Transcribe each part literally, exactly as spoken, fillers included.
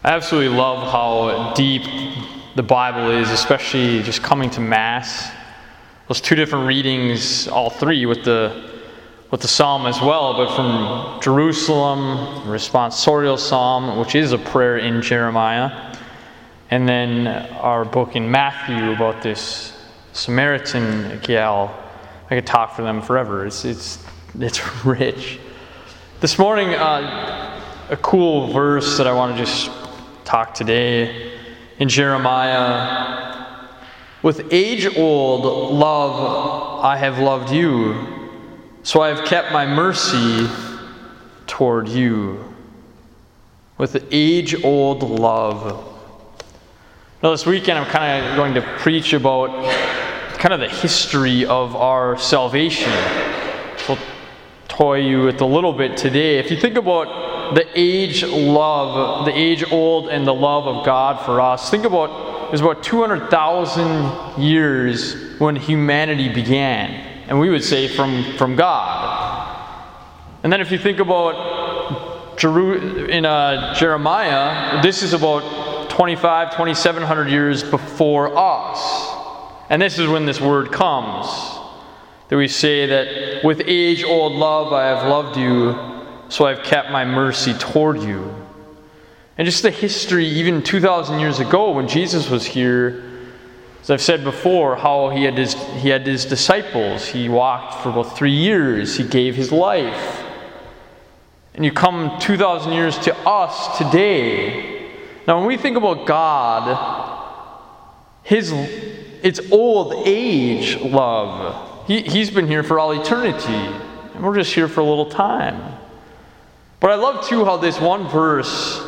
I absolutely love how deep the Bible is, especially just coming to Mass. Those two different readings, all three with the with the psalm as well, but from Jerusalem, responsorial psalm, which is a prayer in Jeremiah, and then our book in Matthew about this Samaritan gal. I could talk for them forever. It's it's it's rich. This morning, uh, a cool verse that I want to just talk today in Jeremiah. With age-old love I have loved you, so I have kept my mercy toward you. With age-old love. Now this weekend I'm kind of going to preach about kind of the history of our salvation. So I'll toy you with a little bit today. If you think about the age love, the age old and the love of God for us, think about, it was about two hundred thousand years when humanity began. And we would say from, from God. And then if you think about Jeru- in uh, Jeremiah, this is about twenty-five, twenty-seven hundred years before us. And this is when this word comes, that we say that with age-old love I have loved you, so I've kept my mercy toward you. And just the history, even two thousand years ago when Jesus was here, as I've said before, how he had his, he had his disciples. He walked for about three years. He gave his life. And you come two thousand years to us today. Now when we think about God, his it's old age love. He, he's been here for all eternity. And we're just here for a little time. But I love too how this one verse,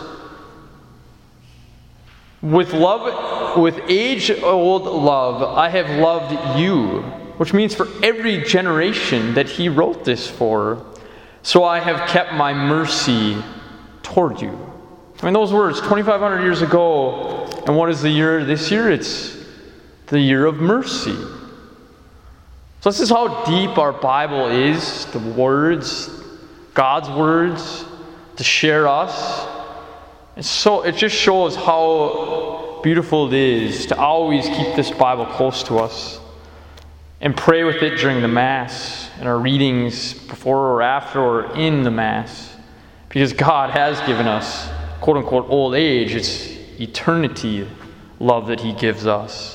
with love, with age-old love, I have loved you, which means for every generation that he wrote this for, so I have kept my mercy toward you. I mean, those words, twenty-five hundred years ago, and what is the year this year? It's the year of mercy. So this is how deep our Bible is, the words, God's words, to share us. And so it just shows how beautiful it is to always keep this Bible close to us and pray with it during the Mass, in our readings before or after or in the Mass. Because God has given us, quote unquote, old age. It's eternity love that he gives us.